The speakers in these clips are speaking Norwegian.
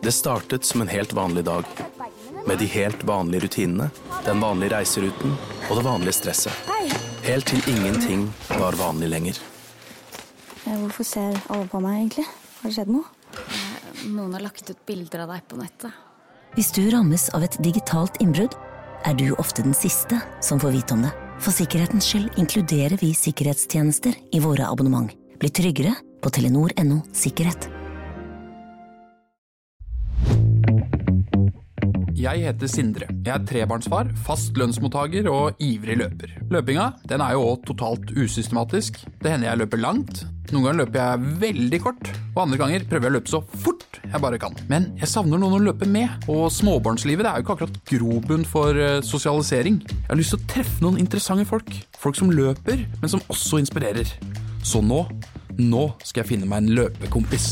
Det startet som en helt vanlig dag, med de helt vanlige rutinene, den vanlige reiseruten og det vanlige stresset. Helt til ingenting var vanlig lenger. Hvorfor ser alle på meg egentlig? Har det skjedd noe? Noen har lagt ut bilder av deg på nettet. Hvis du rammes av et digitalt innbrudd, du ofte den siste som får vite om det. For sikkerhetens skyld inkluderer vi sikkerhetstjenester i våre abonnement. Bli tryggere på Telenor.no sikkerhet. Jeg heter Sindre. Jeg trebarnsfar, fast lønnsmottager og ivrig løper. Løpinga, den jo også totalt usystematisk. Det hender jeg løper langt. Noen ganger løper jeg veldig kort, og andre ganger prøver jeg å løpe så fort jeg bare kan. Men jeg savner noen å løpe med, og småbarnslivet jo ikke akkurat grobunn for sosialisering. Jeg har lyst til å treffe noen interessante folk. Folk som løper, men som også inspirerer. Så nå skal jeg finne meg en løpekompis.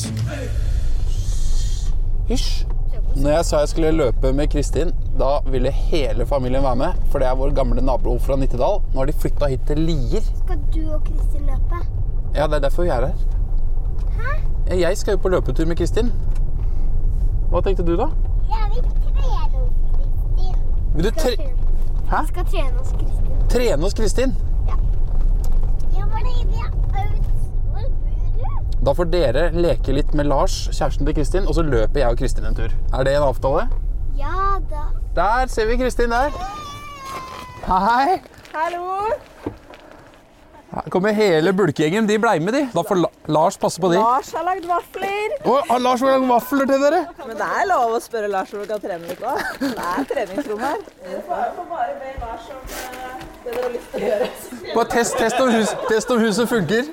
Hysj! Når jeg sa jeg skulle løpe med Kristin, da ville hele familien være med, for det vår gamle nabo fra Nittedal. Nå har de flyttet hit til Lier. Skal du og Kristin løpe? Ja, det derfor vi her. Hæ? Jeg skal jo på løpetur med Kristin. Hva tenkte du da? Jeg vil trene hos Kristin. Vil du Hæ? Vi skal trene hos Kristin. Trene hos Kristin? Ja. Ja, fordi vi Hvor bor du? Da får dere leke litt med Lars, kjæresten til Kristin, og så løper jeg og Kristin en tur. Det en avtale? Ja da. Der ser vi Kristin der. Hei! Hallo! Her kommer hele bulkegjengen, de ble med de. Da får Lars passe på de. Lars har lagd vafler. Har Lars lagd vafler til dere? Men det lov å spørre Lars om du kan trene litt da. Det treningsrom her. Du får bare be Lars om det dere har lyst til å gjøre. Bare test om huset funker.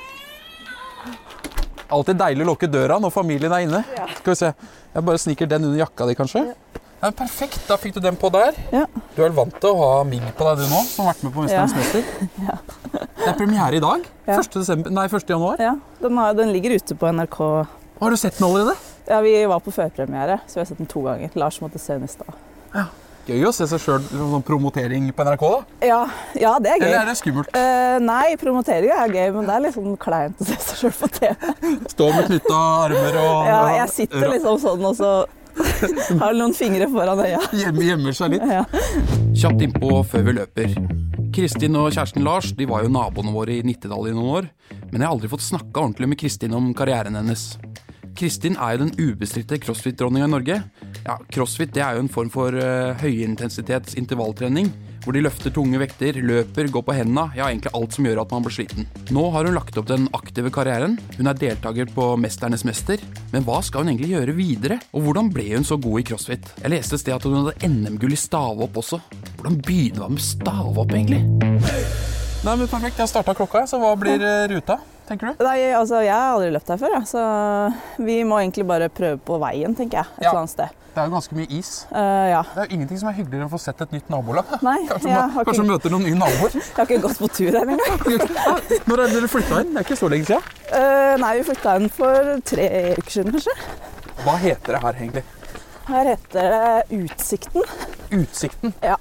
Alltid deilig å lukke døra når familien inne. Ja. Skal vi se. Jeg bare sniker den under jakka di, kanskje. Ja, perfekt, da fikk du den på der. Ja. Du vel vant til å ha migg på deg du nå, som har vært med på Mesterens Mester. Ja. Det premiere i dag, Ja. 1. januar. Ja, den ligger ute på NRK. Har du sett den allerede? Ja, vi var på førpremiere, så vi har sett den 2 ganger. Lars måtte se den i stad. Ja. Gøy å se seg selv som promotering på NRK da. Ja, det gøy. Eller det skummelt? Nei, promotering gøy, men det litt sånn kleint å se seg selv på TV. Stå med knyttet armer og... Ja, jeg sitter liksom sånn, og så har noen fingre foran øya. Gjemmer seg litt. Ja. Kjapt innpå før vi løper. Kristin og kjæresten Lars, de var jo naboene våre i Nittedal i noen år, men jeg har aldri fått snakket ordentlig med Kristin om karrieren hennes. Kristin jo den ubestridte crossfit-dronninga i Norge. Ja, crossfit det jo en form for høyintensitets intervalltrening, hvor de løfter tunge vekter, løper, går på hendene, ja egentlig alt som gjør at man blir sliten. Nå har hun lagt opp den aktive karrieren, hun deltaker på Mesternes Mester, men hva skal hun egentlig gjøre videre? Og hvordan ble hun så god i crossfit? Jeg leste et sted at hun hadde NM-gull i stavehopp også. Hvordan begynner man med stavehopp egentlig? Nei, men perfekt, jeg har startet klokka, så hva blir ruta, tenker du? Nei, altså jeg har aldri løpt her før, ja. Så vi må egentlig bare prøve på veien, tenker jeg, et eller annet sted. Det jo ganske mye is. Ja. Det jo ingenting som hyggeligere enn å få sett et nytt nabolag. Nei, kanskje møter noen nye naboer. Jeg har ikke gått på tur her engang. Når dere flyttet inn? Det ikke så lenge siden? Nei, vi flyttet inn for 3 uker siden, kanskje. Hva heter det her egentlig? Her heter det Utsikten. Utsikten? Ja.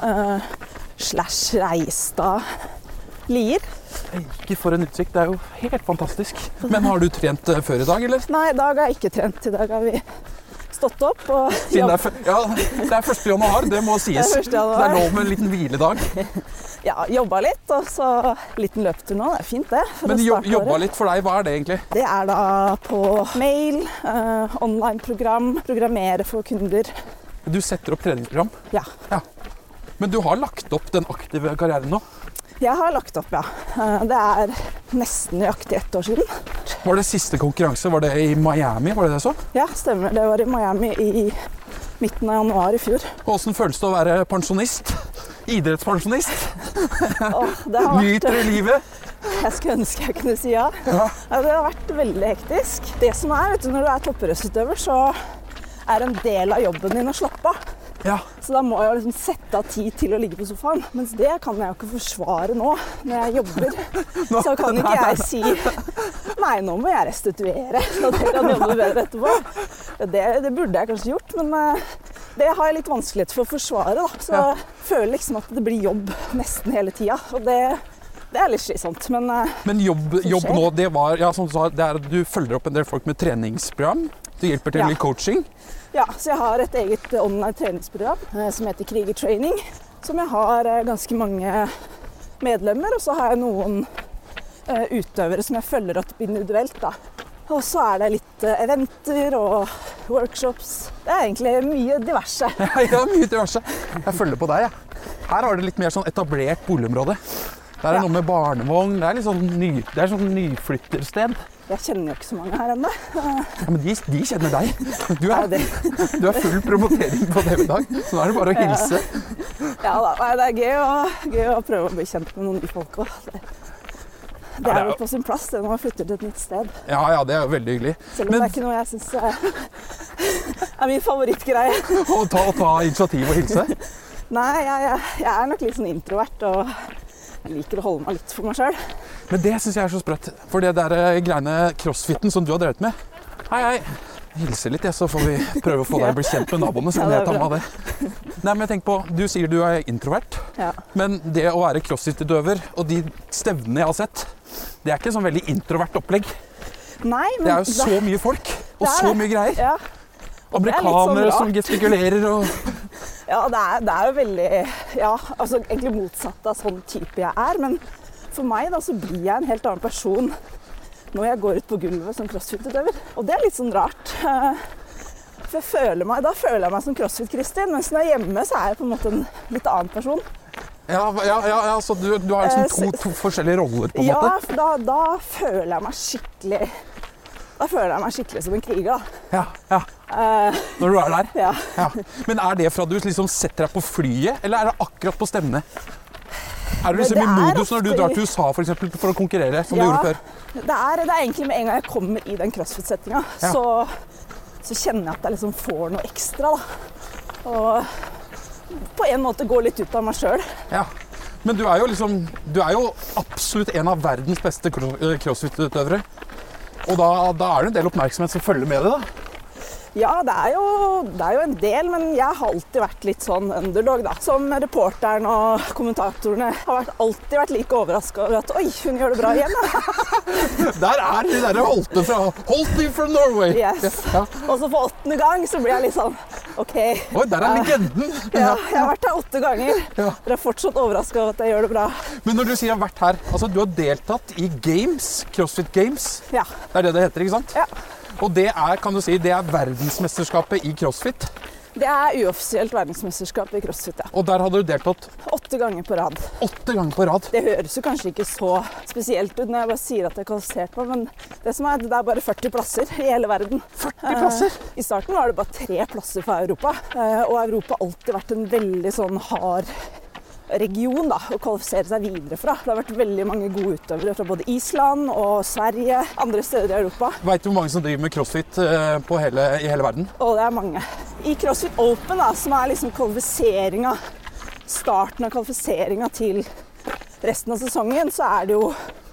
/ Reistad Lier. Ikke for en utsikt, det jo helt fantastisk. Men har du trent før i dag, eller? Nei, i dag har jeg ikke trent. I dag har vi stått opp og jobbet. Ja, det 1. januar, det må sies. Det 1. januar. Det lov med en liten hviledag. Ja, jobbet litt, og så liten løpetur nå. Det fint det. Men jobbet litt for deg, hva det egentlig? Det da på mail, online-program, programmere for kunder. Du setter opp treningsprogram? Ja. Men du har lagt opp den aktive karrieren nå? Jeg har lagt opp, ja. Det nesten nøyaktig 1 år siden. Var det siste konkurranse? Var det i Miami? Var det så? Ja, stemmer. Det var i Miami i midten av januar i fjor. Hvordan føles det å være pensjonist? Idrettspensjonist? Nyter du livet? Jeg skulle ønske jeg kunne si ja. Det har vært veldig hektisk. Det som vet du, når du toppidrettsutøver, så en del av jobben din å slappe av. Ja. Så da må jeg liksom sette av tid til å ligge på sofaen. Mens det kan jeg jo ikke forsvare nå, når jeg jobber. Så kan ikke jeg si nei, nå må jeg restituere, så det kan jobbe bedre etterpå. Det burde jeg kanskje gjort, men det har jeg litt vanskelighet for å forsvare. Da. Så jeg føler liksom at det blir jobb nesten hele tida. Og det litt slitsomt. Men jobb nå, det var, ja, som du sa, det at du følger opp en del folk med treningsprogram. Du hjelper til i coaching. Ja, så jeg har et eget online treningsprogram som heter Kriger Training, som jeg har ganske mange medlemmer, og så har jeg noen utøvere som jeg følger opp individuelt da. Og så er det litt eventer og workshops. Det er egentlig mye diverse. Ja, mye diverse. Jeg følger på deg, ja. Her har det litt mer sånn etablert boligområde. Der er noe med barnevogn, det er litt sånn nyflyttersted. Jeg kjenner jo ikke så mange her ennå. Ja, men de kjenner deg. Du er full promotering på det i dag, så nå er det bare å hilse. Ja da, det er gøy å prøve å bli kjent med noen nye folk også. Det er jo på sin plass det når man flytter til et nytt sted. Ja, det er jo veldig hyggelig. Selv om det er ikke noe jeg synes er min favorittgreie. Å ta initiativ og hilse? Nei, jeg er nok litt sånn introvert, og jeg liker å holde meg litt for meg selv. Men det synes jeg er så sprøtt, for det der greiene crossfitten som du har drevet med. Hei. Hilse litt, så får vi prøve å få deg å bli kjent med naboene, så kan jeg ta med det. Nei, men jeg tenker på, du sier du er introvert, men det å være crossfit-utøver og de stevnene jeg har sett, det er ikke sånn veldig introvert opplegg. Nei, men det er jo så mye folk, og så mye greier. Ja. Amerikanere som gestikulerer og... Ja, det er jo veldig, altså egentlig motsatt av sånn type jeg er, men for meg da så blir jeg en helt annen person når jeg går ut på gulvet som crossfit-utøver. Og det er litt sånn rart. For da føler jeg meg som crossfit-Kristin, mens når jeg er hjemme så er jeg på en måte en litt annen person. Ja, så du har liksom to forskjellige roller på en måte? Ja, for da føler jeg meg skikkelig som en kriger da. Ja. Når du er der? Ja. Men er det fra du liksom setter deg på flyet, eller er det akkurat på stevnet? Er du liksom i modus når du drar til USA for eksempel, for å konkurrere, som du gjorde før? Det er egentlig med en gang jeg kommer i den crossfit-settinga, så kjenner jeg at jeg liksom får noe ekstra da. Og på en måte går litt ut av meg selv. Ja, men du er jo absolutt en av verdens beste crossfit-utøvere. Og da er det en del oppmerksomhet som følger med det da. Ja, det er jo en del, men jeg har alltid vært litt sånn underdog da. Som reporteren og kommentatorene har alltid vært like overrasket over at oi, hun gjør det bra igjen da. Der er de der Holte from Norway. Yes. Ja. Og så på 8. gang så blir jeg litt sånn, ok. Oi, der er legenden. Ja, jeg har vært her 8 ganger. Ja. Dere er fortsatt overrasket over at jeg gjør det bra. Men når du sier jeg har vært her, altså du har deltatt i Games, CrossFit Games. Ja. Det er det heter, ikke sant? Ja. Og det er, kan du si, det er verdensmesterskapet i CrossFit? Det er uoffisielt verdensmesterskap i CrossFit, ja. Og der hadde du deltatt? 8 ganger på rad. 8 ganger på rad? Det høres jo kanskje ikke så spesielt ut når jeg bare sier at jeg er kvalifisert på, men det er bare 40 plasser i hele verden. 40 plasser? I starten var det bare 3 plasser for Europa, og Europa har alltid vært en veldig sånn hard region da, å kvalifisere seg videre fra. Det har vært veldig mange gode utøvere fra både Island og Sverige, andre steder i Europa. Vet du hvor mange som driver med CrossFit i hele verden? Det er mange. I CrossFit Open, da, som er liksom starten av kvalifiseringen til resten av sesongen, så er det jo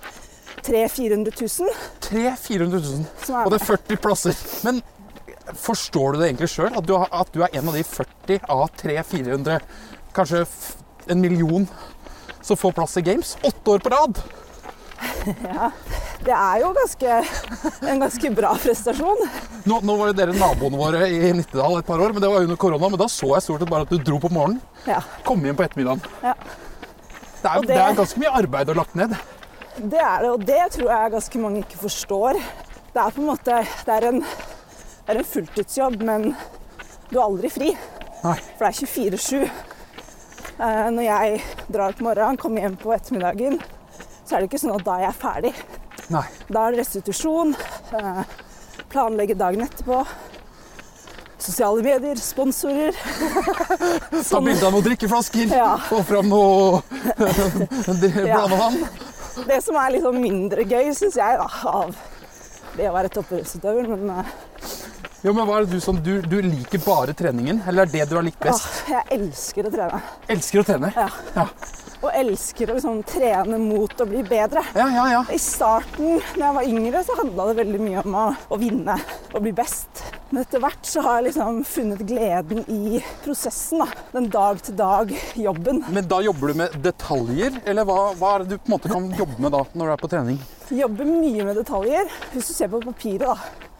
300 000-400 000. 300 000? Og det er 40 plasser. Men forstår du det egentlig selv, at du er en av de 40 av 300-400, kanskje 1 million som får plass i Games? 8 år på rad! Ja, det er jo en ganske bra prestasjon. Nå var jo dere naboene våre i Nittedal et par år, men det var under korona, men da så jeg stort sett bare at du dro på morgenen, kom hjem på ettermiddagen. Ja. Det er ganske mye arbeid å lagt ned. Det er det, og det tror jeg ganske mange ikke forstår. Det er på en måte, det er en fulltidsjobb, men du er aldri fri. Nei. For det er 24/7. Når jeg drar på morgenen, kommer hjem på ettermiddagen, så er det ikke sånn at da er jeg ferdig. Nei. Da er det restitusjon, planlegge dagen etterpå, sosiale medier, sponsorer. Ta bilder av noen drikkeflasker, få frem noe blandevann. Det som er litt mindre gøy, synes jeg, da, av det å være toppidrettsutøver, men... Jo, men hva er det du liker bare treningen, eller er det du har likt best? Jeg elsker å trene. Elsker å trene? Ja. Og elsker å trene mot å bli bedre. Ja. I starten, når jeg var yngre, så handlet det veldig mye om å vinne og bli best. Men etter hvert så har jeg funnet gleden i prosessen, da. Den dag-til-dag-jobben. Men da jobber du med detaljer, eller hva er det du på en måte kan jobbe med da, når du er på trening? Jobber mye med detaljer. Hvis du ser på papiret da,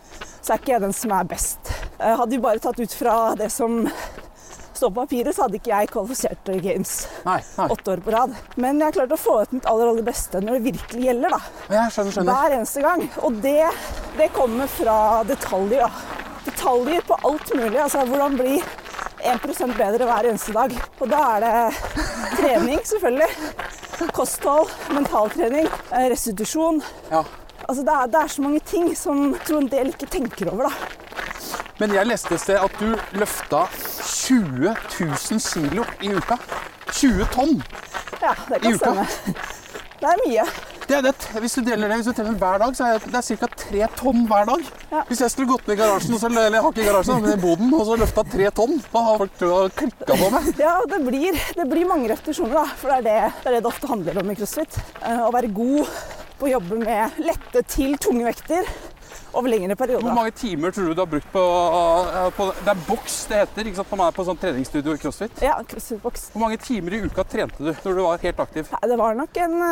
så er ikke jeg den som er best. Hadde vi bare tatt ut fra det som står på papiret, så hadde ikke jeg kvalifisert til Games 8 år på rad. Men jeg har klart å få ut mitt aller beste når det virkelig gjelder, da. Jeg skjønner. Hver eneste gang. Og det kommer fra detaljer, da. Detaljer på alt mulig. Altså hvordan bli 1% bedre hver eneste dag. Og da er det trening, selvfølgelig. Kosthold, mentaltrening, restitusjon. Ja. Altså det er så mange ting som jeg tror en del ikke tenker over, da. Men jeg leste et sted at du løfta 20 000 kilo i uka. 20 tonn Ja, det kan stemme. Det er mye. Hvis du deler det, hvis du teller hver dag, så er det ca. 3 tonn hver dag. Ja. Hvis jeg skulle gått ned i garasjen, eller jeg har ikke i garasjen, men i boden, og så løfta 3 tonn, da har folk klikket på meg. Ja, det blir mange repetisjoner, da. For det er det ofte handler om i CrossFit. Å være god på å jobbe med lette til tunge vekter over lengre perioder. Hvor mange timer tror du har brukt på det er boks det heter, ikke sant? Man er på sånn treningsstudio i CrossFit. Ja, CrossFit-boks. Hvor mange timer i uka trente du når du var helt aktiv? Nei, det var nok en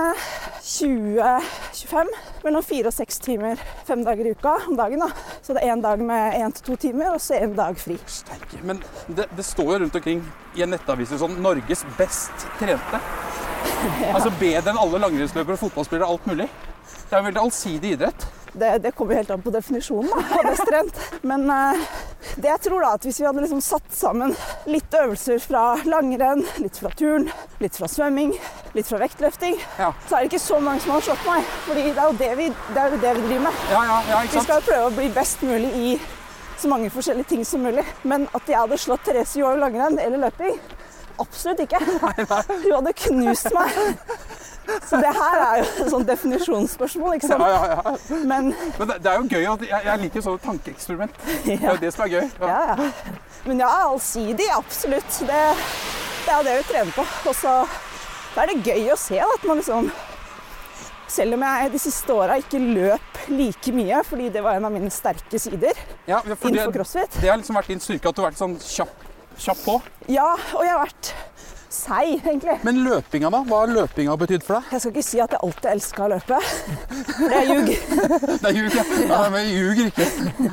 20-25, mellom 4 og 6 timer 5 dager i uka om dagen, da. Så det er en dag med 1 til 2 timer, og så en dag fri. Steike. Men det står jo rundt omkring i en nettavis sånn Norges best trente. Ja. Altså bedre enn alle langrennsløpere og fotballspillere, alt mulig. Det er en veldig allsidig idrett. Det kommer helt an på definisjonen da, av best trent. Men det jeg tror da, at hvis vi hadde liksom satt sammen litt øvelser fra langrenn, litt fra turn, litt fra svømming, litt fra vektløfting, så er det ikke så mange som har slått meg. Fordi det er jo det vi driver med. Ja, ikke sant? Vi skal jo prøve å bli best mulig i så mange forskjellige ting som mulig. Men at jeg hadde slått Therese Johaug i langrenn eller løping, absolutt ikke. Hun hadde knust meg. Så det her er jo et sånt definisjonsspørsmål, ikke sant? Ja. Men det er jo gøy at jeg liker sånne tankeeksperiment. Det er jo det som er gøy. Ja. Men ja, allsidig, absolutt. Det er jo det vi trener på. Og så er det gøy å se da, at man liksom, selv om jeg de siste årene ikke løp like mye, fordi det var en av mine sterke sider innenfor CrossFit. Det har liksom vært din styrke, at du har vært sånn kjapp på. Ja, og jeg har vært seig, egentlig. Men løpinga da? Hva har løpinga betydd for deg? Jeg skal ikke si at jeg alltid elsket å løpe. Det er ljug. Det er ljug, ja. Men jeg ljuger ikke.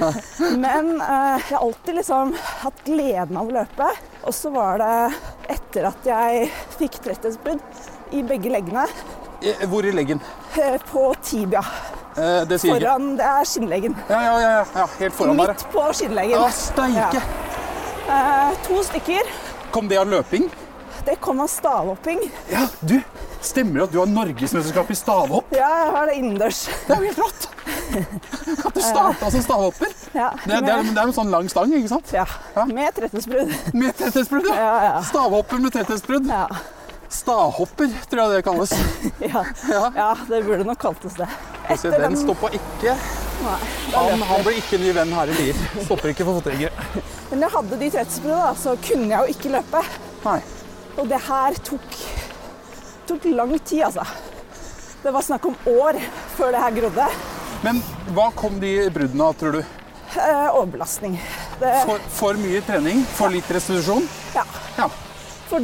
Men jeg har alltid liksom hatt gleden av å løpe. Og så var det etter at jeg fikk tretthetsbrudd i begge leggene. Hvor i leggen? På tibia. Det sier foran, det er skinnleggen. Ja, helt foran der. Midt på skinnleggen. Ja, steike. Ja. 2 stykker. Kom det av løping? Det kom av stavhopping. Ja, stemmer at du har Norgesmesterskap i stavhopp? Ja, jeg har det innendørs. Det er jo helt rått. At du startet som stavhopper. Ja, det er en sånn lang stang, ikke sant? Ja, med tretthetsbrudd. Med tretthetsbrudd, ja. Stavhopper med tretthetsbrudd. Ja. Stavhopper, tror jeg det kalles. Ja, det burde nok kaltes det. Den stoppa ikke. Nei, han ble ikke ny venn her i Lier. Stopper ikke for fotgjengere. Men jeg hadde de tretthetsbruddene, så kunne jeg jo ikke løpe. Nei. Og det her tok lang tid, altså. Det var snakk om år før det her grodde. Men hva kom de bruddene av, tror du? Overbelastning. For mye trening? For litt restitusjon? Ja. For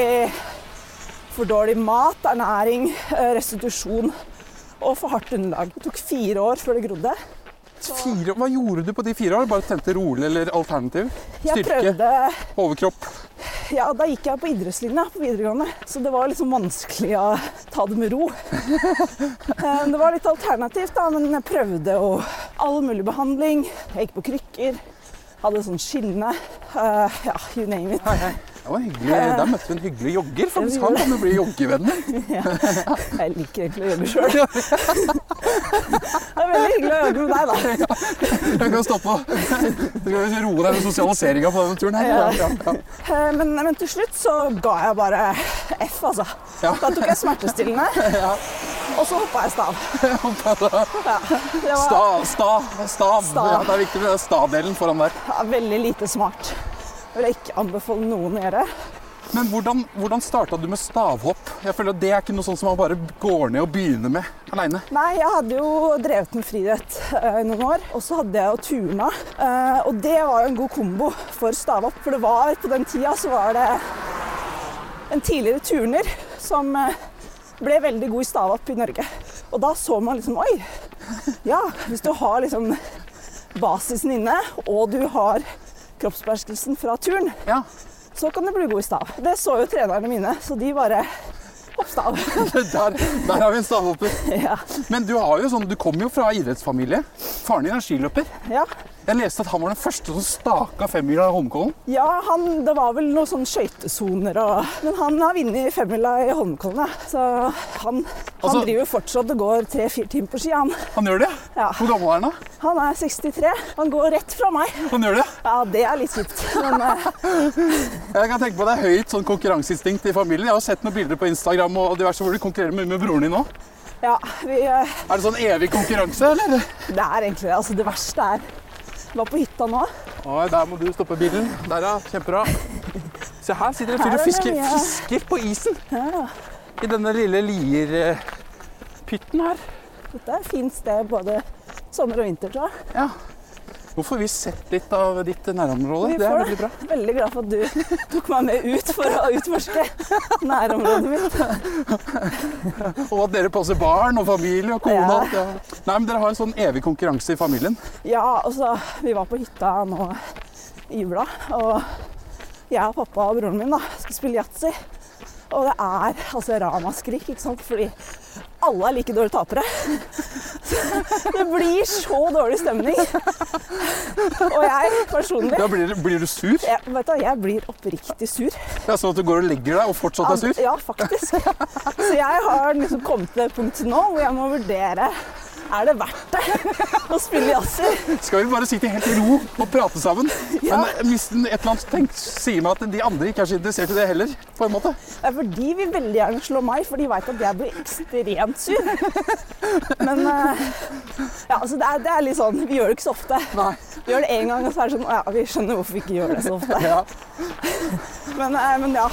dårlig mat, ernæring, restitusjon og for hardt underlag. Det tok 4 år før det grodde. 4 år? Hva gjorde du på de 4 år? Bare trente rolig eller alternativ? Jeg prøvde... Overkropp? Ja, da gikk jeg på idrettslinja på videregående, så det var liksom vanskelig å ta det med ro. Det var litt alternativt da, men jeg prøvde all mulig behandling. Jeg gikk på krykker, hadde sånn skinne, you name it. Hei. Det var hyggelig. Der møtte vi en hyggelig jogger, faktisk. Han kan jo bli joggevenner. Ja, jeg liker egentlig å jogge selv. Det er veldig hyggelig å jogge med deg, da. Jeg kan stoppe. Du kan roe deg med sosialiseringen på denne turen her. Men til slutt så ga jeg bare F, altså. Da tok jeg smertestillende, og så hoppet jeg stav. Stav. Ja, det er viktig med stavdelen foran der. Ja, veldig lite smart. Det vil jeg ikke anbefale noen å gjøre. Men hvordan startet du med stavhopp? Jeg føler at det er ikke noe sånt som man bare går ned og begynner med alene. Nei, jeg hadde jo drevet med friidrett i noen år, og så hadde jeg jo turna. Og det var jo en god kombo for stavhopp, for det var på den tida så var det en tidligere turner som ble veldig god i stavhopp i Norge. Og da så man liksom, oi, ja, hvis du har liksom basisen inne, og du har kroppsbeherskelsen fra turn, Ja. så kan du bli god i stav. Det så jo trenerne mine, så de bare hopp stav. Der har vi en stavhopper. Ja. Men du kommer jo fra idrettsfamilie. Faren din er skiløper. Ja. Jeg leste at han var den første som staka 5-mila i Holmenkollen. Ja, det var vel noen sånne skøytesoner, men han har vunnet 5-mila i Holmenkollen, ja. Så han driver fortsatt og går 3-4 timer på ski, han. Han gjør det? Ja. Hvor gammel er han da? Han er 63. Han går rett fra meg. Han gjør det? Ja, det er litt kjipt. Men Jeg kan tenke på det er høyt sånn konkurranseinstinkt i familien. Jeg har sett noen bilder på Instagram og diverse hvor du konkurrerer med broren din nå. ja, Er det sånn evig konkurranse, eller? det er egentlig det. Altså, det verste er var på hytta nå. Oi, der må du stoppe bilen. Der, ja. Kjempebra. Se her sitter en fyr og fisker på isen. Ja. I denne lille lierpytten her. Dette er et fint sted både sommer og vinter, tror jeg. Ja. Nå får vi sett litt av ditt nærområde. Det er veldig bra. Veldig glad for at du tok meg med ut for å utforske nærområdet mitt. Og at dere passer barn og familie og kone. Ja. Nei, men dere har en sånn evig konkurranse i familien. Ja, altså, vi var på hytta nå i jula, og jeg og pappa og broren min da, skal spille yatzy. Og det er altså ramaskrik, ikke sant? Fordi alle er like dårlige tapere. Det blir så dårlig stemning. Og jeg personlig... Ja, blir du sur? Jeg blir oppriktig sur. Ja, sånn at du går og legger deg og fortsatt er sur? Ja, faktisk. Så jeg har liksom kommet til det punktet nå hvor jeg må vurdere, er det verdt det å spille yatzy? Skal vi bare sitte helt i ro og prate sammen? Ja. Men hvis et eller annet sier meg at de andre ikke er så interessert i det heller, på en måte. Det er fordi vi veldig gjerne slår meg, for de vet at jeg blir ekstremt sur. Men ja, altså det er litt sånn, vi gjør det ikke så ofte. Nei. Vi gjør det en gang, og så er det sånn, ja, vi skjønner hvorfor vi ikke gjør det så ofte. Ja. Men ja,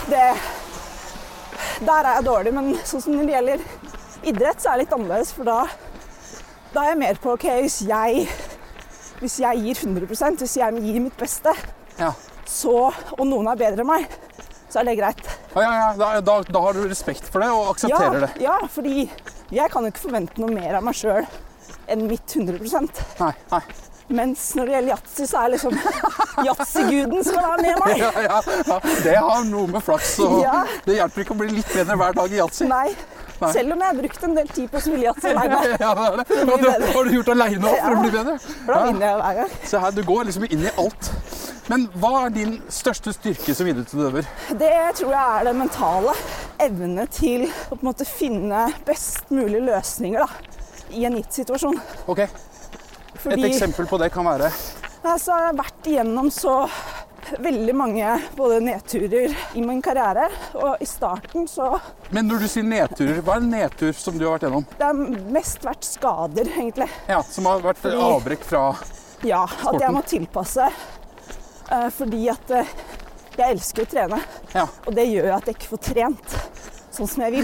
der er jeg dårlig, men sånn som når det gjelder idrett, så er det litt annerledes, for da er jeg mer på, ok, hvis jeg gir 100%, hvis jeg gir mitt beste, Ja. og noen er bedre enn meg, så er det greit. Ja, da har du respekt for det og aksepterer det. Ja, fordi jeg kan jo ikke forvente noe mer av meg selv enn mitt 100%. Nei. Mens når det gjelder yatzy, så er liksom yatzy-guden skal være med meg. Ja. Det har noe med flaks, og Ja. det hjelper ikke å bli litt bedre hver dag i yatzy. Nei. Selv om jeg har brukt en del tid på å spille yatzy alene. Ja, det er det. Har du gjort alene også for å bli bedre? For da vinner jeg hver gang. Se her, du går liksom inn i alt. Men hva er din største styrke som idrettsutøver? Det tror jeg er det mentale. Evne til å på en måte finne best mulige løsninger da, i en gitt situasjon. Ok, et eksempel på det kan være? Så har jeg vært igjennom så veldig mange både nedturer i min karriere, og i starten så... Men når du sier nedturer, hva er en nedtur som du har vært gjennom? Det har mest vært skader, egentlig. Ja, som har vært avbrekk fra Ja, at jeg må tilpasse, fordi at jeg elsker å trene, Ja. og det gjør at jeg ikke får trent sånn som jeg vil.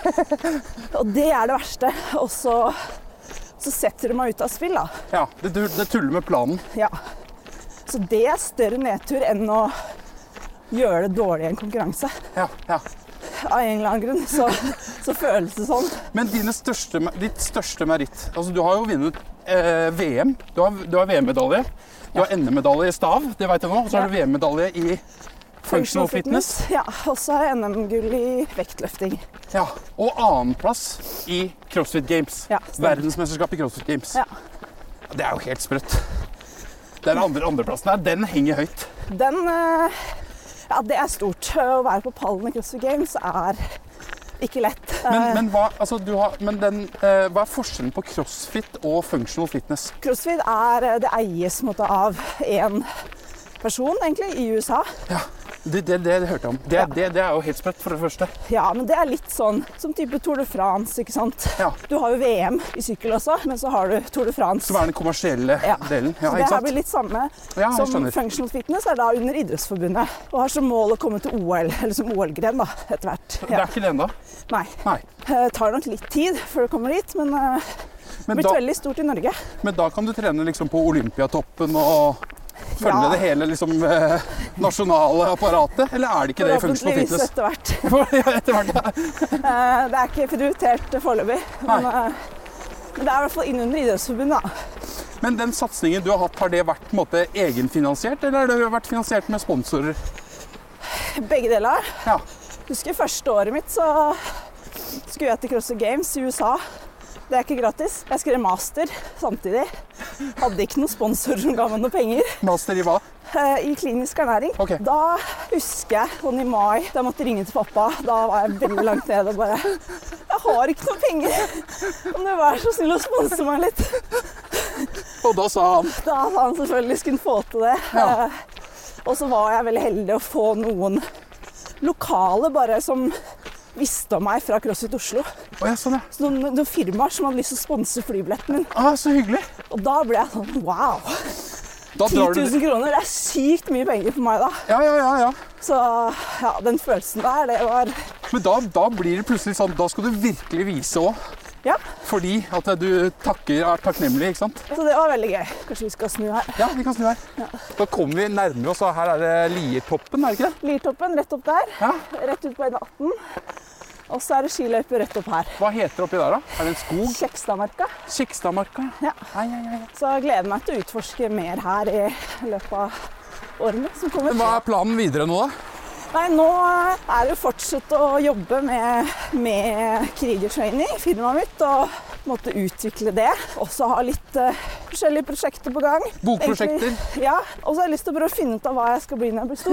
Og det er det verste, og så setter det meg ut av spill da. Ja, det tuller med planen. Ja. Så det er større nedtur enn å gjøre det dårlig i en konkurranse. Ja. Av en eller annen grunn, så føles det sånn. Men ditt største meritt, altså du har jo vunnet VM, du har VM-medalje, du har NM-medalje i stav, det vet jeg nå, og så har du VM-medalje i functional fitness. Ja, og så har jeg NM-gull i vektløfting. Ja, og annenplass i CrossFit Games, Ja, verdensmesterskap i CrossFit Games. Ja. Det er jo helt sprøtt. Den andreplassen her, den henger høyt. Ja, det er stort. Å være på pallen i CrossFit Games er ikke lett. Men hva er forskjellen på CrossFit og functional fitness? CrossFit det eies av en person, egentlig, i USA. Ja, det hørte jeg om. Det er jo helt sprøtt, for det første. Ja, men det er litt sånn som type Tour de France, ikke sant? Ja. Du har jo VM i sykkel også, men så har du Tour de France. Som er den kommersielle delen. Ja, så det her blir litt samme som functional fitness er da under idrettsforbundet. Og har som mål å komme til OL, eller som OL-gren da, etter hvert. Ja. Det er ikke det enda? Nei. Det tar nok litt tid før du kommer dit, men det har blitt veldig stort i Norge. Men da kan du trene liksom på Olympiatoppen og følge det hele liksom, nasjonale apparatet, eller er det ikke det i functional fitness? Etter hvert. Etter hvert, ja. Det er ikke prioritert foreløpig, men det er i hvert fall innunder idrettsforbundet da. Men den satsingen du har hatt, har det vært på en måte egenfinansiert, eller har det vært finansiert med sponsorer? Begge deler. Ja. Husker første året mitt så skulle jeg til CrossFit Games i USA. Det er ikke gratis. Jeg skrev master samtidig. Hadde ikke noen sponsorer som ga meg noe penger. Master i hva? I klinisk ernæring. Ok. Da husker jeg sånn i mai, da jeg måtte ringe til pappa. Da var jeg veldig langt nede og bare jeg har ikke noe penger. Kan du være så snill å sponse meg litt? Og da sa han? Da sa han selvfølgelig skulle få til det. Ja. Og så var jeg veldig heldig å få noen lokale bare som visste om meg fra CrossFit Oslo. Ja, sånn ja. Så noen firmaer som hadde lyst til å sponse flybilletten min. Så hyggelig. Og da ble jeg sånn, wow. Da 10 000 kroner, det er sykt mye penger for meg da. Ja. Så ja, den følelsen der, det var... Men da blir det plutselig sånn, da skal du virkelig vise også. Ja. Fordi at du er takknemlig, ikke sant? Så det var veldig gøy. Kanskje vi skal snu her. Ja, vi kan snu her. Ja. Da kommer vi nærmere oss, og her er det Liertoppen, er det ikke det? Liertoppen, rett opp der. Ja. Rett ut på 118. Og så er det skiløype rett opp her. Hva heter det oppi der da? Er det en skog? Kjekstadmarka. Kjekstadmarka? Ja. Ja. Så jeg gleder meg til å utforske mer her i løpet av årene som kommer. Men hva er planen videre nå da? Nei, nå er det å fortsette å jobbe med krigertraining, firmaet mitt, og måtte utvikle det. Også ha litt forskjellige prosjekter på gang. Bokprosjekter? Egentlig, ja, og så har jeg lyst til å prøve å finne ut av hva jeg skal bli når jeg blir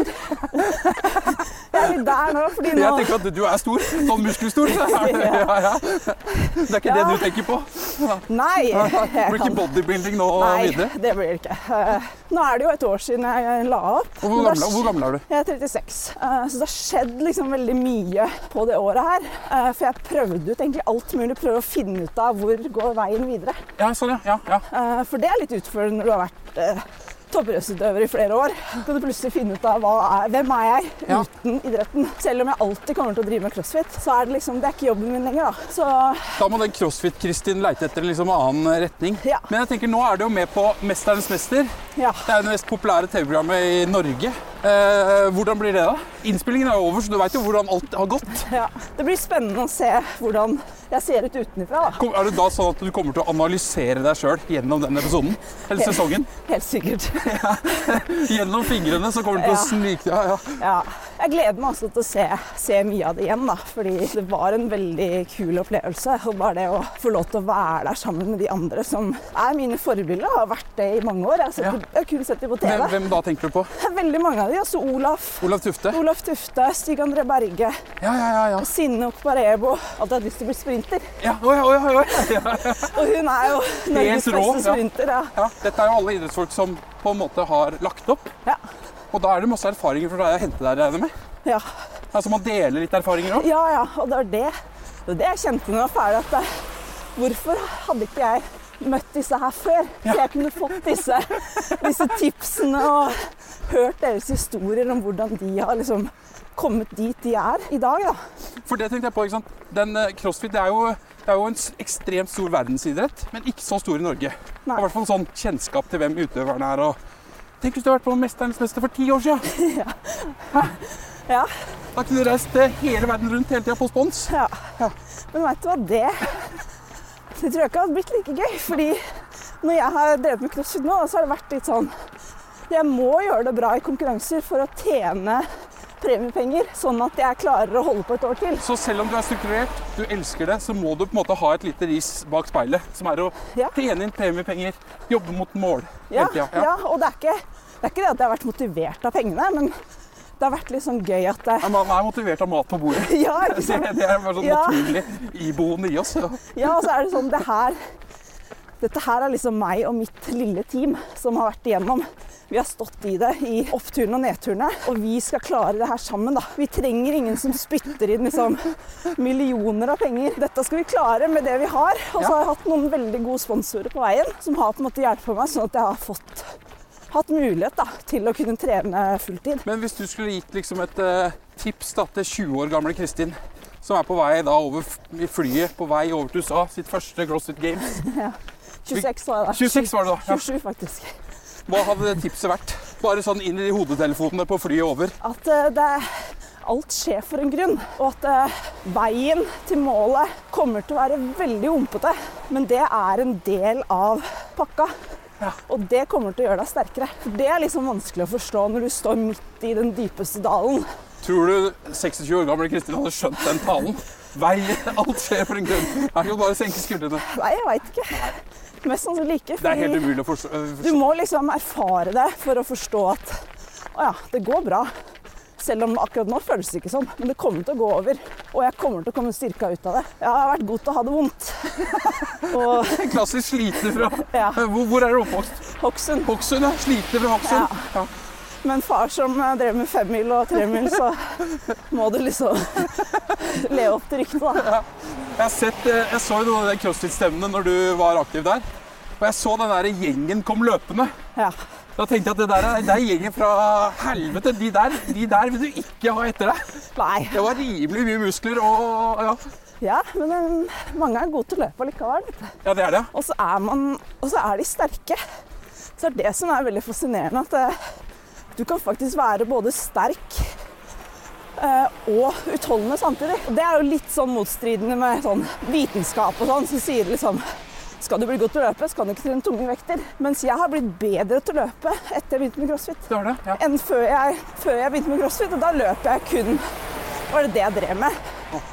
stor. Jeg er litt der nå, fordi nå... Jeg tenker at du er stor, sånn muskelstor. Ja. Det er ikke det du tenker på? Nei. Det blir ikke bodybuilding nå videre? Nei, det blir det ikke. Nå er det jo et år siden jeg la opp. Hvor gammel er du? Jeg er 36. Så det har skjedd liksom veldig mye på det året her. For jeg prøvde ut egentlig alt mulig, prøve å finne ut av hvor går veien videre. Ja, sånn ja. For det er litt utfordrende når du har vært toppidrettsutøver i flere år. Så kan du plutselig finne ut av hvem er jeg uten idretten. Selv om jeg alltid kommer til å drive med CrossFit, så er det liksom, det er ikke jobben min lenger da. Så... Da må den CrossFit-Kristin leite etter en liksom annen retning. Ja. Men jeg tenker, nå er du jo med på Mesterens Mester. Ja. Det er det mest populære TV-programmet i Norge. Hvordan blir det da? Innspillingen er over, så du vet jo hvordan alt har gått. Ja, det blir spennende å se hvordan jeg ser ut utenfra da. Er det da sånn at du kommer til å analysere deg selv gjennom den episoden? Eller sesongen? Helt sikkert. Ja. Gjennom fingrene så kommer du til å snike. Ja. Jeg gleder meg også til å se mye av det igjen da, fordi det var en veldig kul opplevelse. Og bare det å få lov til å være der sammen med de andre som er mine forbilder, har vært det i mange år. Jeg har kun sett dem på TV. Hvem da tenker du på? Veldig mange av dem. Altså Olaf Tufte, Stig André Berge, ja. Sinne Okparebo. At jeg har lyst til å bli sprinter. Ja. Og hun er jo Norges beste sprinter. Ja. Dette er jo alle idrettsfolk som på en måte har lagt opp. Ja. Og da er det masse erfaringer for deg å hente deg regner med. Ja. Altså man deler litt erfaringer også. Ja, og det var det jeg kjente når jeg var ferdig. At hvorfor hadde ikke jeg møtt disse her før? Så jeg kunne fått disse tipsene og hørt deres historier om hvordan de har liksom kommet dit de er i dag da. For det tenkte jeg på, ikke sant? Den CrossFit det er jo en ekstremt stor verdensidrett, men ikke så stor i Norge. Det er i hvert fall sånn kjennskap til hvem utøverne er. Og tenk hvis du har vært på Mesterens Mester for 10 år siden. Ja. Da kunne du reist hele verden rundt hele tiden på spons. Ja. Men vet du hva, det tror jeg ikke hadde blitt like gøy, fordi når jeg har drevet med CrossFit nå, så har det vært litt sånn, jeg må gjøre det bra i konkurranser for å tjene premiepenger, sånn at jeg klarer å holde på et år til. Så selv om du er strukturert, du elsker det, så må du på en måte ha et lite ris bak speilet, som er å tjene inn premiepenger, jobbe mot mål. Ja, og det er ikke det at jeg har vært motivert av pengene, men det har vært litt sånn gøy at man er motivert av mat på bordet. Ja, ikke sant? Det er bare sånn naturlig iboende i oss. Ja, og så er det sånn, dette her er liksom meg og mitt lille team som har vært igjennom. Vi har stått i det i oppturene og nedturene, og vi skal klare det her sammen da. Vi trenger ingen som spytter inn liksom millioner av penger. Dette skal vi klare med det vi har, og så har jeg hatt noen veldig gode sponsorer på veien, som har på en måte hjulpet meg, sånn at jeg har hatt mulighet da, til å kunne trene fulltid. Men hvis du skulle gitt liksom et tips da, til 20 år gamle Kristin, som er på vei da over i flyet, på vei over til USA, sitt første CrossFit Games. Ja, 26 var det da. 26 var det da? 27 faktisk. Hva hadde det tipset vært? Bare sånn inn i hodetelefonene på flyet over? At alt skjer for en grunn, og at veien til målet kommer til å være veldig humpete. Men det er en del av pakka. Ja. Og det kommer til å gjøre deg sterkere. For det er liksom vanskelig å forstå når du står midt i den dypeste dalen. Tror du 26 år gamle Kristin hadde skjønt den talen? Alt skjer for en grunn. Jeg kan bare senke skuldrene. Nei, jeg vet ikke. Mest sannsynlig ikke. Det er helt umulig å forstå. Du må liksom erfare det for å forstå at det går bra. Selv om akkurat nå føles det ikke sånn. Men det kommer til å gå over. Og jeg kommer til å komme styrka ut av det. Jeg har vært god til å ha det vondt. En klassisk sliter fra... Hvor er du oppvokst? Hokksund. Hokksund, ja. Sliter fra Hokksund. Ja. Men far som drev med 5 mil og 3 mil, så må du liksom leve opp til ryktet, da. Ja. Jeg så jo noen av de CrossFit-stemmene når du var aktiv der. Og jeg så den der gjengen kom løpende. Ja. Da tenkte jeg at det er gjengen fra helvete. De der vil du ikke ha etter deg. Nei. Det var rimelig mye muskler og ja. Ja, men mange er gode til å løpe likevel. Ja, det er det. Og så er de sterke. Så er det som er veldig fascinerende, at du kan faktisk være både sterk og utholdende samtidig. Og det er jo litt sånn motstridende med sånn vitenskap og sånn, som sier liksom skal du bli god til å løpe, så kan du ikke trene tunge vekter. Mens jeg har blitt bedre til å løpe etter jeg begynte med CrossFit. Det var det, ja. Enn før jeg begynte med CrossFit, og da løper jeg kun. Var det jeg drev med.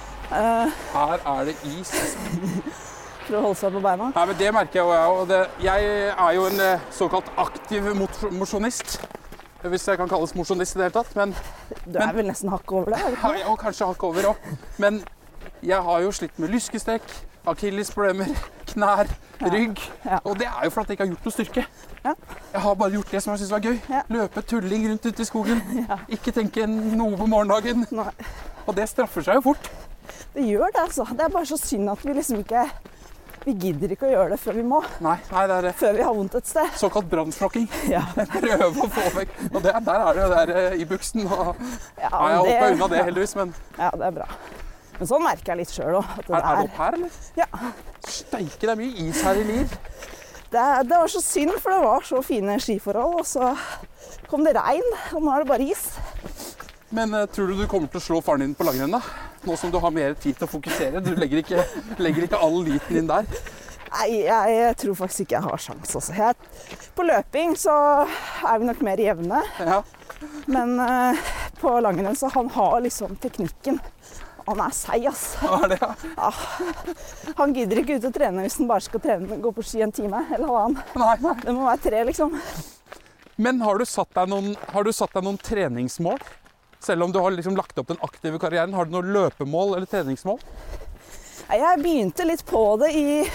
Her er det is. For å holde seg på beina. Nei, men det merker jeg jo. Jeg er jo en såkalt aktiv mosjonist. Hvis jeg kan kalles mosjonist i det hele tatt. Men du er vel nesten hakk over det? Ja, og kanskje hakk over også. Men jeg har jo slitt med lyskestrekk, akillesproblemer, knær, rygg. Ja. Og det er jo fordi jeg ikke har gjort noe styrke. Ja. Jeg har bare gjort det som jeg synes var gøy. Ja. Løpe tulling rundt ute i skogen. Ja. Ikke tenke noe på morgendagen. Nei. Og det straffer seg jo fort. Det gjør det, altså. Det er bare så synd at vi liksom ikke... Vi gidder ikke å gjøre det før vi må. Nei, det er det. Før vi har vondt et sted. Såkalt brannslokking. Ja. Prøve å få vekk. Og der er det jo der i buksen. Og jeg hoppet unna det heldigvis, men... Ja, det er bra. Men sånn merker jeg litt selv også. Er det opp her, eller? Ja. Steike, det er mye is her i Lier. Det var så synd, for det var så fine skiforhold, og så kom det regn, og nå er det bare is. Men tror du kommer til å slå faren din på langrenn da? Nå som du har mer tid til å fokusere. Du legger ikke all liten inn der. Nei, jeg tror faktisk ikke jeg har sjans også. På løping så er vi nok mer jevne. Ja. Men på langrenn så han har liksom teknikken. Han er seig, ass. Hva er det, ja? Ja. Han gidder ikke ut å trene hvis han bare skal gå på ski en time eller halvannen. Nei. Det må være 3, liksom. Men har du satt deg noen treningsmål? Selv om du har liksom lagt opp den aktive karrieren, har du noen løpemål eller treningsmål? Jeg begynte litt på det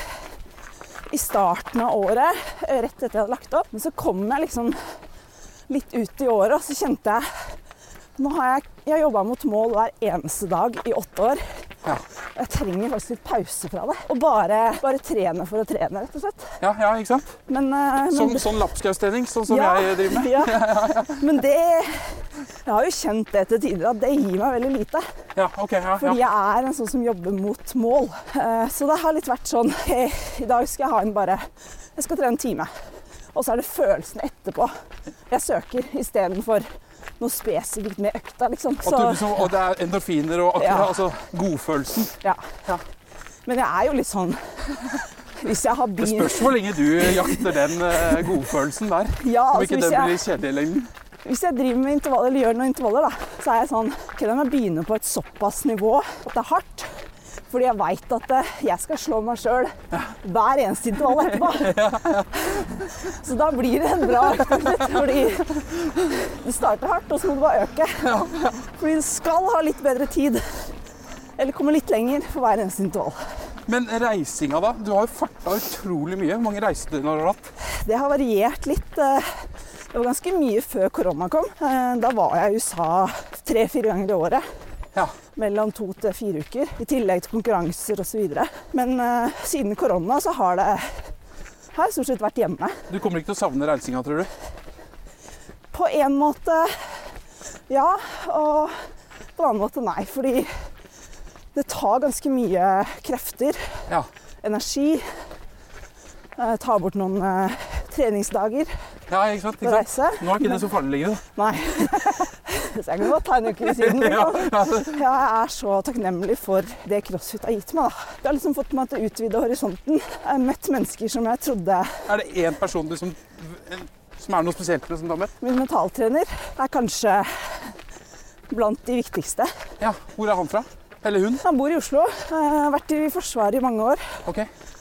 i starten av året, rett etter jeg hadde lagt opp. Men så kom jeg liksom litt ut i året, og så kjente nå har jeg jobbet mot mål hver eneste dag i 8 år. Ja. Jeg trenger faktisk litt pause fra det. Og bare trene for å trene, rett og slett. Ja, ikke sant? Sånn lapskaustrening, sånn som jeg driver med. Ja. Men jeg har jo kjent det til tider, at det gir meg veldig lite. Ja, ok. Ja. Fordi jeg er en sånn som jobber mot mål. Så det har litt vært sånn, i dag skal jeg ha jeg skal trene en time. Og så er det følelsen etterpå. Jeg søker i stedet for noe spesifikt med økta, liksom. Og det er endorfiner og altså godfølelsen. Ja. Men jeg er jo litt sånn, hvis jeg har Det spørs hvor lenge du jakter den godfølelsen der. Ja, om ikke den blir kjedelig i lengden. Hvis jeg driver med intervaller, eller gjør noen intervaller, da, så er jeg sånn, da må jeg begynne på et såpass nivå at det er hardt. Fordi jeg vet at jeg skal slå meg selv hver eneste intervall etterpå. Så da blir det en bra økt, fordi det starter hardt, og så må du bare øke. Fordi du skal ha litt bedre tid, eller komme litt lenger for hver eneste intervall. Men reisinga da? Du har jo fartet utrolig mye. Hvor mange reisedøgn har du hatt? Det har variert litt. Det var ganske mye før korona kom. Da var jeg i USA 3-4 ganger i året. Ja. Mellom 2 til 4 uker, i tillegg til konkurranser og så videre. Men siden korona så har jeg stort sett vært hjemme. Du kommer ikke til å savne reisinga, tror du? På en måte ja, og på en annen måte nei, fordi det tar ganske mye krefter, energi, tar bort noen treningsdager. Ja, ikke sant? Nå er ikke det så farlig lenger. Nei. Så jeg kan godt ta en uke siden. Jeg er så takknemlig for det CrossFit har gitt meg. Da. Det har liksom fått meg til å utvide horisonten. Jeg har møtt mennesker som jeg trodde... Er det en person som er noe spesielt med som du har møtt? Min mentaltrener er kanskje blant de viktigste. Ja, hvor er han fra? Eller hun? Han bor i Oslo. Har vært i Forsvaret i mange år. Ok.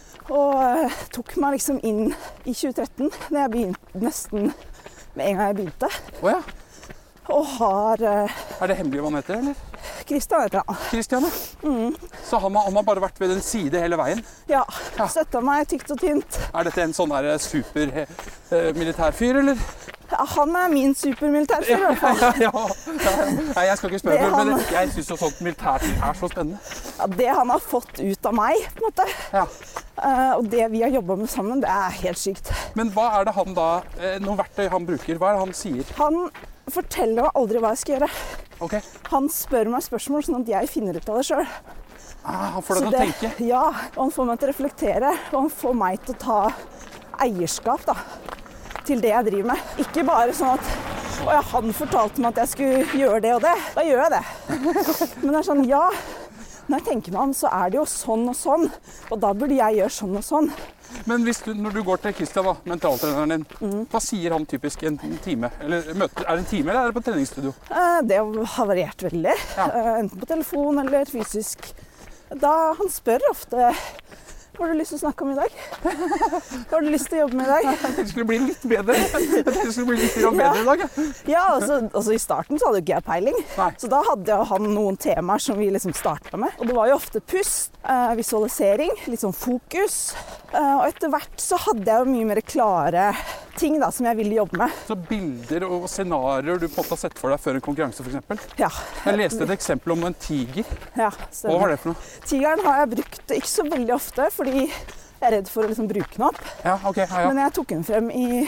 Og tok meg liksom inn i 2013, da jeg begynte nesten med en gang jeg begynte. Åja. Og har... Er det hemmelig hva han heter, eller? Kristian heter han. Kristian, ja. Så han har bare vært ved din side hele veien? Ja, støtta meg tykt og tynt. Er dette en sånn der super militærfyr, eller? Ja, han er min supermilitærfyr i hvert fall. Nei, jeg skal ikke spørre, men jeg synes jo sånt militærfyr er så spennende. Ja, det han har fått ut av meg, på en måte. Ja. Og det vi har jobbet med sammen, det er helt sykt. Men hva er det han da, noen verktøy han bruker, hva er det han sier? Han forteller meg aldri hva jeg skal gjøre. Ok. Han spør meg spørsmål sånn at jeg finner ut av det selv. Han får deg til å tenke? Ja, og han får meg til å reflektere, og han får meg til å ta eierskap da, til det jeg driver med. Ikke bare sånn at han fortalte meg at jeg skulle gjøre det og det, da gjør jeg det. Men det er sånn, ja, når jeg tenker meg om, så er det jo sånn og sånn, og da burde jeg gjøre sånn og sånn. Men når du går til Kristian, da, mentaltreneren din, hva sier han typisk en time? Eller er det en time, eller er det på treningsstudio? Det har variert veldig. Ja. Enten på telefon eller fysisk. Han spør ofte, hva har du lyst til å snakke om i dag? Hva har du lyst til å jobbe med i dag? Jeg tenkte det skulle bli litt bedre. Det skulle bli litt bedre i dag. Ja, altså i starten så hadde jo ikke jeg peiling. Nei. Så da hadde jo han noen temaer som vi liksom startet med. Og det var jo ofte pust, visualisering, litt sånn fokus. Og etter hvert så hadde jeg jo mye mer klare ting da, som jeg ville jobbe med. Så bilder og scenarier du på en måte har sett for deg før en konkurranse for eksempel? Ja. Jeg leste et eksempel om en tiger. Ja, hva var det for noe? Tigeren har jeg brukt ikke så veldig ofte, fordi jeg er redd for å liksom bruke den opp. Ja, okay, ja. Men jeg tok den frem i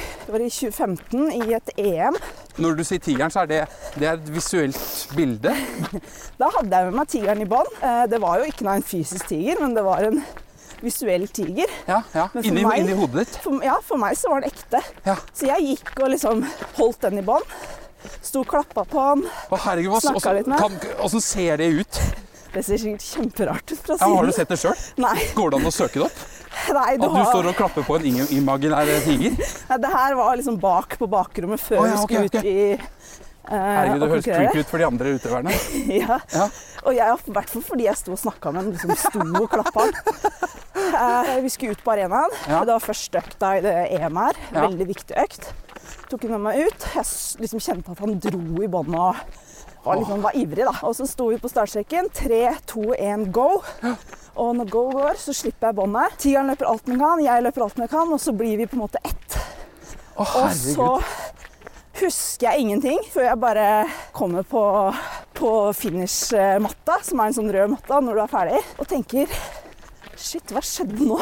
2015 i et EM. Når du sier tigeren, så er det et visuelt bilde? Da hadde jeg med meg tigeren i bånd. Det var jo ikke noe en fysisk tiger, men det var en visuell tiger. Ja. Inni hodet ditt? For meg så var den ekte. Ja. Så jeg gikk og liksom holdt den i bånd. Sto og klappet på den. Snakket litt med den. Hvordan ser det ut? Det ser sikkert kjemperart ut fra siden. Har du sett det selv? Nei. Går det an å søke det opp? Nei, At du står og klapper på en imaginær tiger? Nei, det her var liksom bak på bakrommet før vi skulle ut i Herregud, det høres creepy ut for de andre utøverne. Ja. Og jeg, i hvert fall fordi jeg sto og snakket med den, liksom sto og klappet den. Vi skulle ut på arenaen. Det var første økta i det EM her. Veldig viktig økt. Tok den med meg ut. Jeg liksom kjente at han dro i båndet og var ivrig da. Og så sto vi på startstreken. 3, 2, 1, go! Og når go går, så slipper jeg båndet. Tigeren løper alt den kan, jeg løper alt den kan, og så blir vi på en måte ett. Og så husker jeg ingenting før jeg bare kommer på finish-matta, som er en sånn rød matta når du er ferdig, og tenker, shit, hva skjedde nå?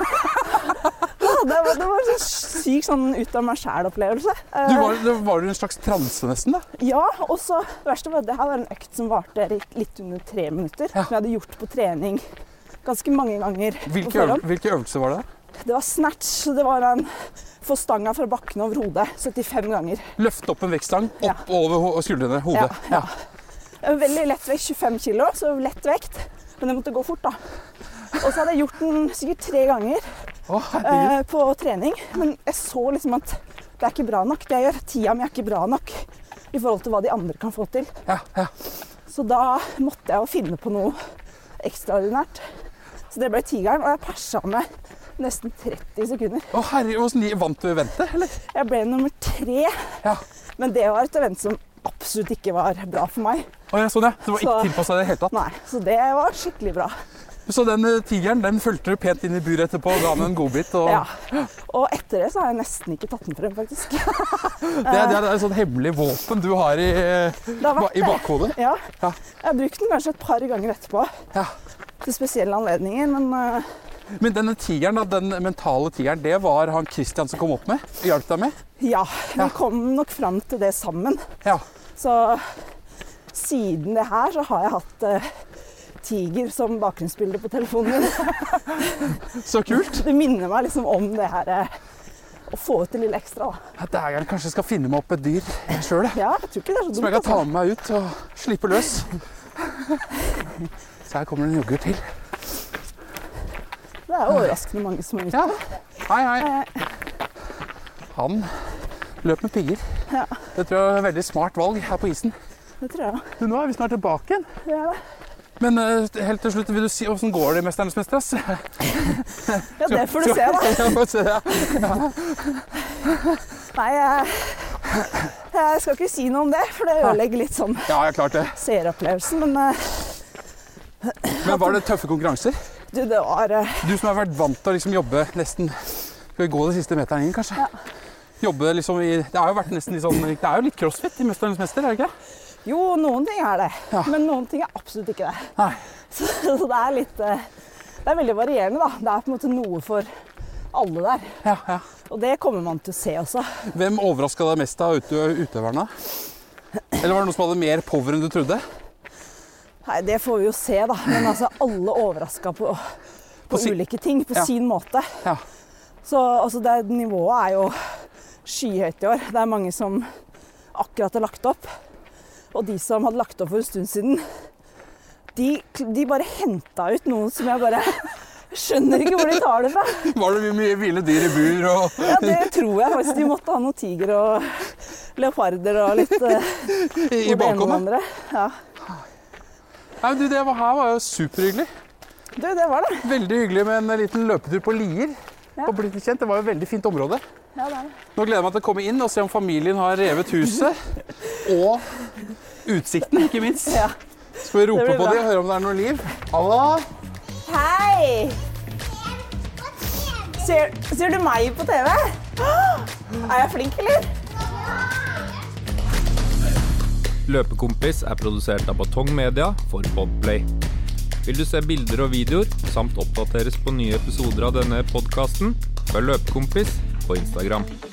Det var en syk sånn ut av meg selv-opplevelse. Var du en slags transe nesten da? Ja, og så det verste var at det her var en økt som varte litt under 3 minutter, som jeg hadde gjort på trening ganske mange ganger. Hvilke øvelser var det? Det var snatch, så det var få stanga fra bakken over hodet 75 ganger. Løfte opp en vektstang, opp over skuldrene, hodet. Ja. Veldig lett vekt, 25 kilo, så lett vekt, men det måtte gå fort da. Og så hadde jeg gjort den sikkert 3 ganger på trening, men jeg så liksom at det er ikke bra nok. Det jeg gjør, tida mi er ikke bra nok i forhold til hva de andre kan få til. Så da måtte jeg jo finne på noe ekstraordinært. Så det ble tigeren, og jeg perset med nesten 30 sekunder. Hvordan vant du eventet, eller? Jeg ble nummer 3, men det var et event som absolutt ikke var bra for meg. Sånn ja, det var ikke tilpasset det helt tatt? Nei, så det var skikkelig bra. Så den tigeren, den følte du pent inn i buret etterpå og ga den en godbit? Ja, og etter det så har jeg nesten ikke tatt den frem, faktisk. Det er et sånn hemmelig våpen du har i bakhodet? Ja, jeg har brukt den kanskje et par ganger etterpå. Til spesielle anledninger, Men denne tigeren, den mentale tigeren, det var han Kristian som kom opp med? Hjalp deg med? Ja, vi kom nok fram til det sammen. Så siden det her så har jeg hatt tiger som bakgrunnsbilde på telefonen min. Så kult! Det minner meg liksom om det her, å få ut det lille ekstra. Da. Det er jeg kanskje skal finne meg opp et dyr selv. Ja, jeg tror ikke det er så dumt. Som jeg kan ta med meg ut og slippe løs. Så her kommer det en jogger til. Det er jo overraskende mange som er ute. Ja. Hei. Han løp med pigger. Ja. Det tror jeg er et veldig smart valg her på isen. Det tror jeg. Nå er vi snart tilbake igjen. Det er det. Men helt til slutt, vil du si hvordan går det i Mesternes Mestres? Ja, det får du se da. Ja, får se, ja. Nei, jeg skal ikke si noe om det, for det ødelegger litt sånn Ja, jeg klart det. seeropplevelsen, Men var det tøffe konkurranser? du, det var... Du som har vært vant til å liksom jobbe nesten, skal vi gå de siste meterne inn kanskje? Ja. Jobbe liksom det har jo vært nesten litt sånn, det er jo litt crossfit i Mesternes Mester, er det ikke? Jo, noen ting er det, Ja. men noen ting er absolutt ikke det. Nei. Så det er litt... Det er veldig varierende da. Det er på en måte noe for alle der. Ja. Og det kommer man til å se også. Hvem overrasket deg mest av utøverne? Eller var det noen som hadde mer power enn du trodde? Nei, det får vi jo se da. Men altså, alle overrasket på ulike ting, på sin måte. Ja. Så altså, nivået er jo skyhøyt i år. Det er mange som akkurat har lagt opp. Og de som hadde lagt opp for en stund siden, de bare hentet ut noen som jeg bare skjønner ikke hvor de tar det fra. Var det mye ville dyr i bur? Ja, det tror jeg faktisk. De måtte ha noen tiger og leoparder og litt I bakommet? Ja. Nei, du, det her var jo superhyggelig. Du, det var det. Veldig hyggelig med en liten løpetur på Lier. Ja. Og blitt kjent. Det var jo et veldig fint område. Ja, det er det. Nå gleder jeg meg til å komme inn og se om familien har revet huset. Og utsikten, ikke minst. Ja. Skal vi rope Det blir på bra. dem og høre om det er noe liv? Hallo? Hei! Ser du meg på TV? Er jeg flink, eller? Løpekompis er produsert av Batong Media for Podplay. Vil du se bilder og videoer, samt oppdateres på nye episoder av denne podcasten, følg Løpekompis på Instagram.